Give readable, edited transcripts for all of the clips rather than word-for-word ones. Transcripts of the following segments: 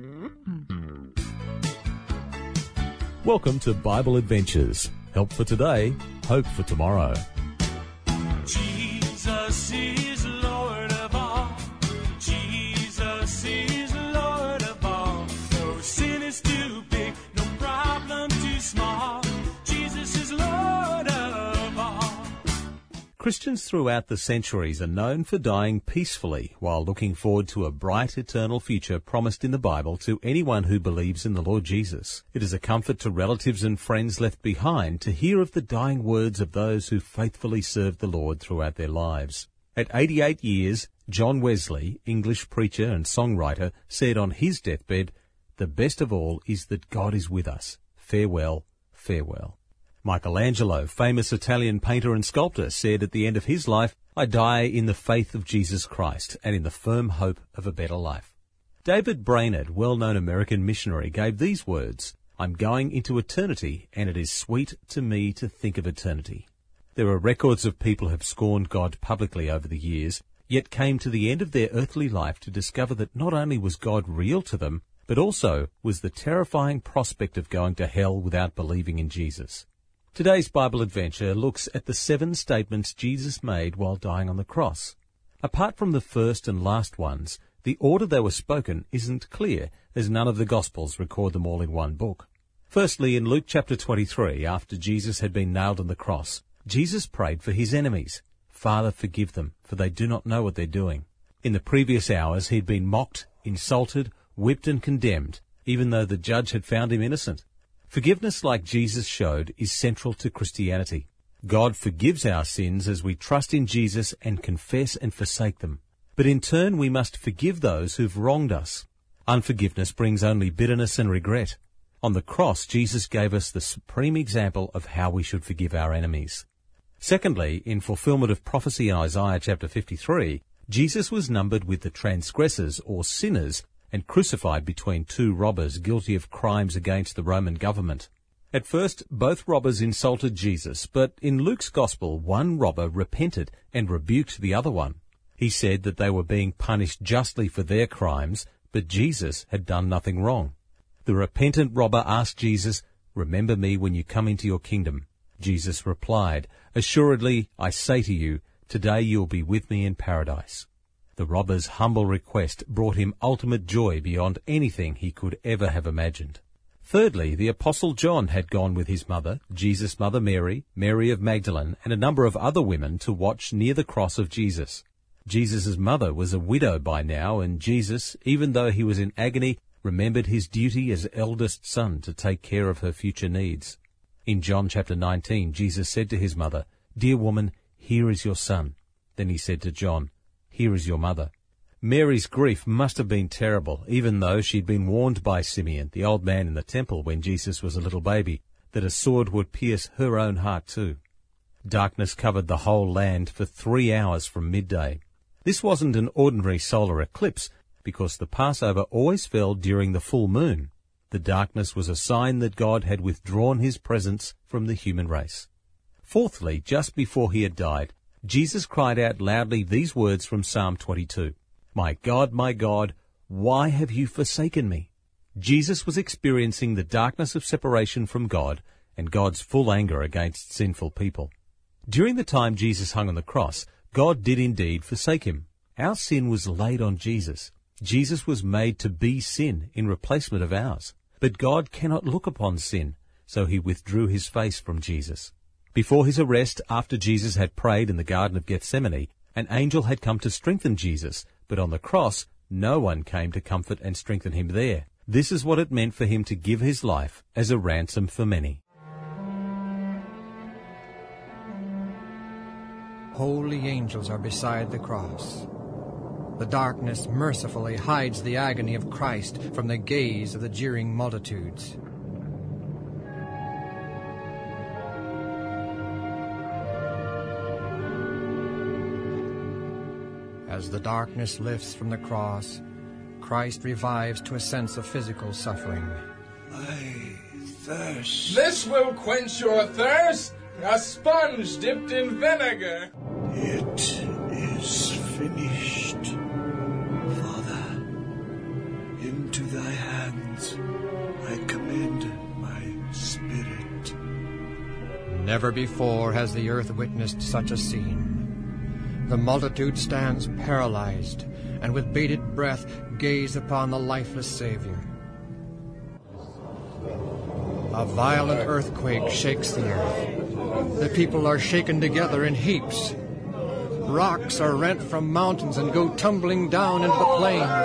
Welcome to Bible Adventures. Help for today, hope for tomorrow. Jesus is Lord of all. Jesus is Lord of all. No sin is too big, no problem too small. Jesus is Lord of all. Christians throughout the centuries are known for dying peacefully while looking forward to a bright eternal future promised in the Bible to anyone who believes in the Lord Jesus. It is a comfort to relatives and friends left behind to hear of the dying words of those who faithfully served the Lord throughout their lives. At 88 years, John Wesley, English preacher and songwriter, said on his deathbed, "The best of all is that God is with us. Farewell, farewell." Michelangelo, famous Italian painter and sculptor, said at the end of his life, "I die in the faith of Jesus Christ and in the firm hope of a better life." David Brainerd, well-known American missionary, gave these words, "I'm going into eternity, and it is sweet to me to think of eternity." There are records of people who have scorned God publicly over the years, yet came to the end of their earthly life to discover that not only was God real to them, but also was the terrifying prospect of going to hell without believing in Jesus. Today's Bible adventure looks at the 7 statements Jesus made while dying on the cross. Apart from the first and last ones, the order they were spoken isn't clear, as none of the Gospels record them all in one book. Firstly, in Luke chapter 23, after Jesus had been nailed on the cross, Jesus prayed for his enemies. "Father, forgive them, for they do not know what they're doing." In the previous hours, he'd been mocked, insulted, whipped and condemned, even though the judge had found him innocent. Forgiveness like Jesus showed is central to Christianity. God forgives our sins as we trust in Jesus and confess and forsake them. But in turn, we must forgive those who've wronged us. Unforgiveness brings only bitterness and regret. On the cross, Jesus gave us the supreme example of how we should forgive our enemies. Secondly, in fulfillment of prophecy in Isaiah chapter 53, Jesus was numbered with the transgressors or sinners and crucified between 2 robbers guilty of crimes against the Roman government. At first, both robbers insulted Jesus, but in Luke's Gospel, one robber repented and rebuked the other one. He said that they were being punished justly for their crimes, but Jesus had done nothing wrong. The repentant robber asked Jesus, "Remember me when you come into your kingdom." Jesus replied, "Assuredly, I say to you, today you will be with me in paradise." The robber's humble request brought him ultimate joy beyond anything he could ever have imagined. Thirdly, the Apostle John had gone with his mother, Jesus' mother Mary, Mary of Magdalene, and a number of other women to watch near the cross of Jesus. Jesus' mother was a widow by now, and Jesus, even though he was in agony, remembered his duty as eldest son to take care of her future needs. In John chapter 19, Jesus said to his mother, "Dear woman, here is your son." Then he said to John, "Here is your mother." Mary's grief must have been terrible, even though she'd been warned by Simeon, the old man in the temple when Jesus was a little baby, that a sword would pierce her own heart too. Darkness covered the whole land for 3 hours from midday. This wasn't an ordinary solar eclipse, because the Passover always fell during the full moon. The darkness was a sign that God had withdrawn his presence from the human race. Fourthly, just before he had died, Jesus cried out loudly these words from Psalm 22, my God, why have you forsaken me?" Jesus was experiencing the darkness of separation from God and God's full anger against sinful people. During the time Jesus hung on the cross, God did indeed forsake him. Our sin was laid on Jesus. Jesus was made to be sin in replacement of ours. But God cannot look upon sin, so he withdrew his face from Jesus. Before his arrest, after Jesus had prayed in the Garden of Gethsemane, an angel had come to strengthen Jesus, but on the cross, no one came to comfort and strengthen him there. This is what it meant for him to give his life as a ransom for many. Holy angels are beside the cross. The darkness mercifully hides the agony of Christ from the gaze of the jeering multitudes. As the darkness lifts from the cross, Christ revives to a sense of physical suffering. I thirst. This will quench your thirst, a sponge dipped in vinegar. It is finished. Father, in Into thy hands I commend my spirit. Never before has the earth witnessed such a scene. The multitude stands paralyzed, and with bated breath gaze upon the lifeless Savior. A violent earthquake shakes the earth. The people are shaken together in heaps. Rocks are rent from mountains and go tumbling down into the plains.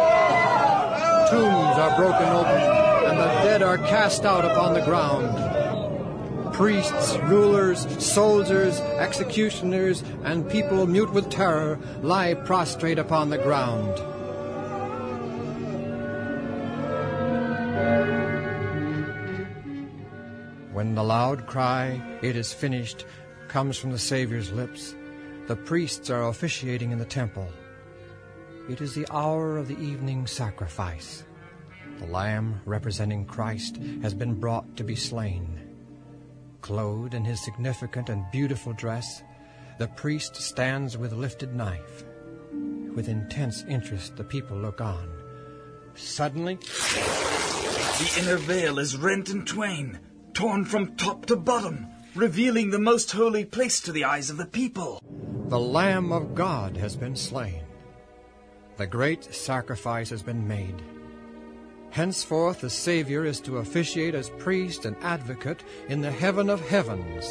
Tombs are broken open, and the dead are cast out upon the ground. Priests, rulers, soldiers, executioners, and people mute with terror lie prostrate upon the ground. When the loud cry, "It is finished," comes from the Savior's lips, the priests are officiating in the temple. It is the hour of the evening sacrifice. The lamb representing Christ has been brought to be slain. Clothed in his significant and beautiful dress, the priest stands with lifted knife. With intense interest, the people look on. Suddenly, the inner veil is rent in twain, torn from top to bottom, revealing the most holy place to the eyes of the people. The Lamb of God has been slain. The great sacrifice has been made. Henceforth, the Savior is to officiate as priest and advocate in the heaven of heavens.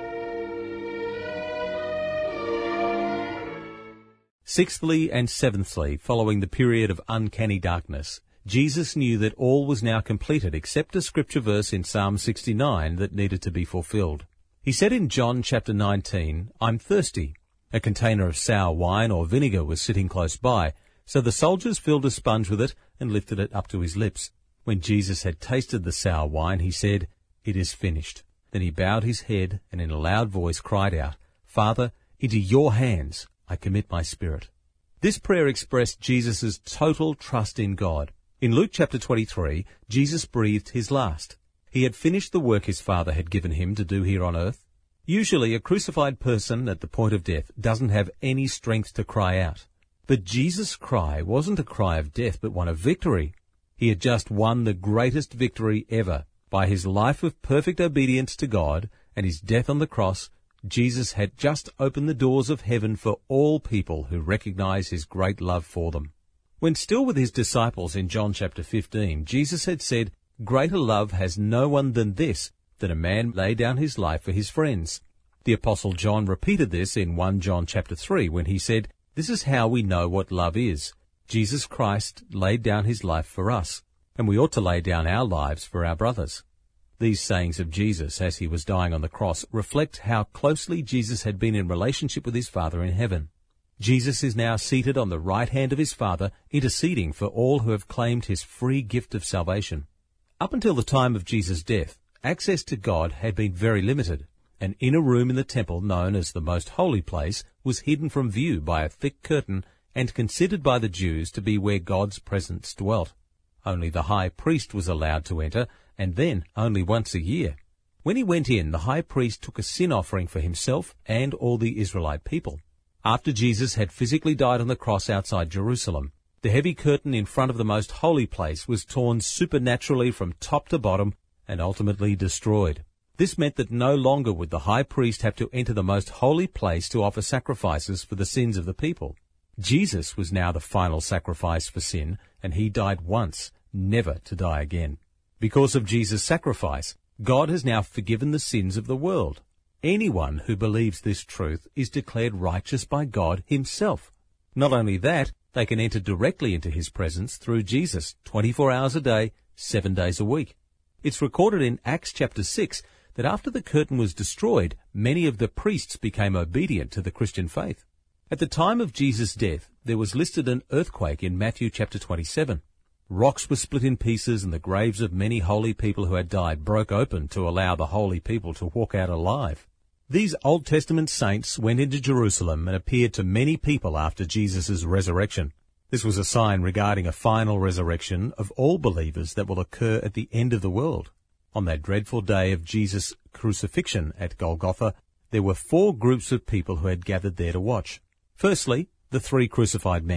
Sixthly and seventhly, following the period of uncanny darkness, Jesus knew that all was now completed except a scripture verse in Psalm 69 that needed to be fulfilled. He said in John chapter 19, "I'm thirsty." A container of sour wine or vinegar was sitting close by, so the soldiers filled a sponge with it and lifted it up to his lips. When Jesus had tasted the sour wine, he said, "It is finished." Then he bowed his head and in a loud voice cried out, "Father, into your hands I commit my spirit." This prayer expressed Jesus' total trust in God. In Luke chapter 23, Jesus breathed his last. He had finished the work his Father had given him to do here on earth. Usually a crucified person at the point of death doesn't have any strength to cry out. But Jesus' cry wasn't a cry of death, but one of victory. He had just won the greatest victory ever. By his life of perfect obedience to God and his death on the cross, Jesus had just opened the doors of heaven for all people who recognize his great love for them. When still with his disciples in John chapter 15, Jesus had said, "Greater love has no one than this, that a man lay down his life for his friends." The Apostle John repeated this in 1 John chapter 3 when he said, "This is how we know what love is. Jesus Christ laid down his life for us, and we ought to lay down our lives for our brothers." These sayings of Jesus as he was dying on the cross reflect how closely Jesus had been in relationship with his Father in heaven. Jesus is now seated on the right hand of his Father, interceding for all who have claimed his free gift of salvation. Up until the time of Jesus' death, access to God had been very limited. An inner room in the temple, known as the Most Holy Place, was hidden from view by a thick curtain and considered by the Jews to be where God's presence dwelt. Only the high priest was allowed to enter, and then only once a year. When he went in, the high priest took a sin offering for himself and all the Israelite people. After Jesus had physically died on the cross outside Jerusalem, the heavy curtain in front of the Most Holy Place was torn supernaturally from top to bottom and ultimately destroyed. This meant that no longer would the high priest have to enter the Most Holy Place to offer sacrifices for the sins of the people. Jesus was now the final sacrifice for sin, and he died once, never to die again. Because of Jesus' sacrifice, God has now forgiven the sins of the world. Anyone who believes this truth is declared righteous by God himself. Not only that, they can enter directly into his presence through Jesus, 24 hours a day, 7 days a week. It's recorded in Acts chapter 6 that after the curtain was destroyed, many of the priests became obedient to the Christian faith. At the time of Jesus' death, there was listed an earthquake in Matthew chapter 27. Rocks were split in pieces and the graves of many holy people who had died broke open to allow the holy people to walk out alive. These Old Testament saints went into Jerusalem and appeared to many people after Jesus' resurrection. This was a sign regarding a final resurrection of all believers that will occur at the end of the world. On that dreadful day of Jesus' crucifixion at Golgotha, there were 4 groups of people who had gathered there to watch. Firstly, the 3 crucified men.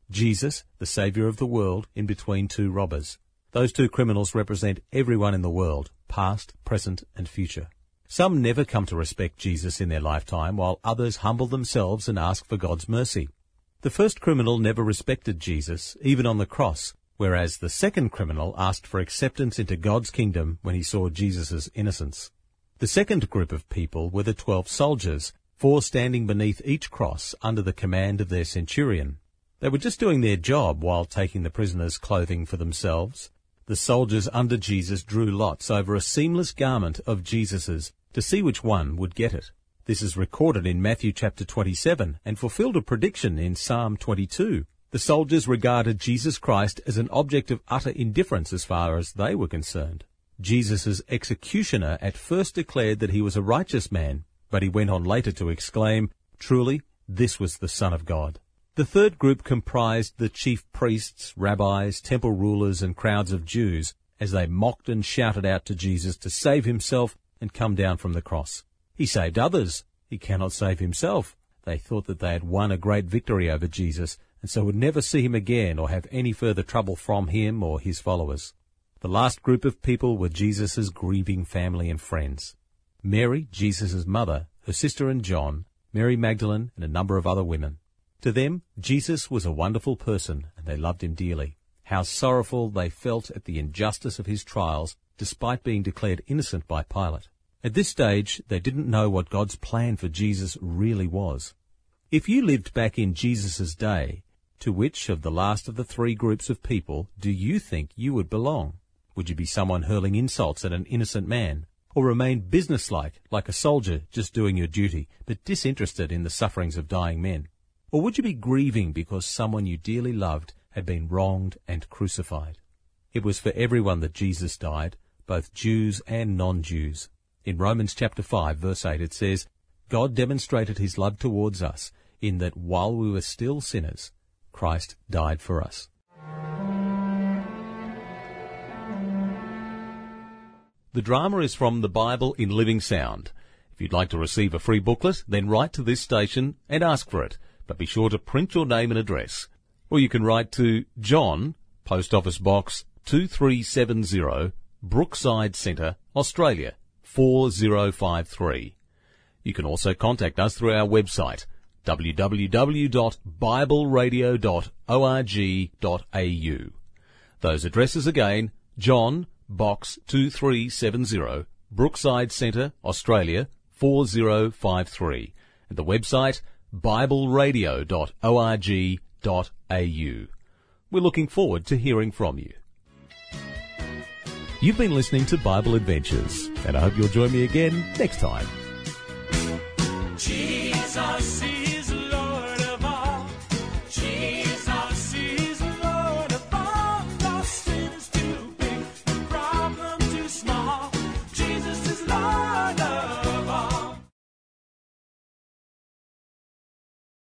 Jesus, the Saviour of the world, in between two robbers. Those two criminals represent everyone in the world, past, present and future. Some never come to respect Jesus in their lifetime, while others humble themselves and ask for God's mercy. The first criminal never respected Jesus, even on the cross, whereas the second criminal asked for acceptance into God's kingdom when he saw Jesus' innocence. The second group of people were the 12 soldiers, 4 standing beneath each cross under the command of their centurion. They were just doing their job while taking the prisoners' clothing for themselves. The soldiers under Jesus drew lots over a seamless garment of Jesus's to see which one would get it. This is recorded in Matthew chapter 27 and fulfilled a prediction in Psalm 22. The soldiers regarded Jesus Christ as an object of utter indifference as far as they were concerned. Jesus' executioner at first declared that he was a righteous man, but he went on later to exclaim, "Truly, this was the Son of God." The third group comprised the chief priests, rabbis, temple rulers, and crowds of Jews, as they mocked and shouted out to Jesus to save himself and come down from the cross. He saved others. He cannot save himself. They thought that they had won a great victory over Jesus, and so would never see him again or have any further trouble from him or his followers. The last group of people were Jesus' grieving family and friends. Mary, Jesus' mother, her sister and John, Mary Magdalene, and a number of other women. To them, Jesus was a wonderful person, and they loved him dearly. How sorrowful they felt at the injustice of his trials, despite being declared innocent by Pilate. At this stage, they didn't know what God's plan for Jesus really was. If you lived back in Jesus' day, to which of the last of the 3 groups of people do you think you would belong? Would you be someone hurling insults at an innocent man? Or remain businesslike, like a soldier just doing your duty, but disinterested in the sufferings of dying men? Or would you be grieving because someone you dearly loved had been wronged and crucified? It was for everyone that Jesus died, both Jews and non-Jews. In Romans chapter 5, verse 8, it says, "God demonstrated his love towards us, in that while we were still sinners, Christ died for us." The drama is from the Bible in Living Sound. If you'd like to receive a free booklet, then write to this station and ask for it. But be sure to print your name and address. Or you can write to John, Post Office Box 2370, Brookside Centre, Australia, 4053. You can also contact us through our website, www.bibleradio.org.au. Those addresses again, John, Box 2370, Brookside Centre, Australia, 4053. And the website, bibleradio.org.au. We're looking forward to hearing from you. You've been listening to Bible Adventures, and I hope you'll join me again next time. Jesus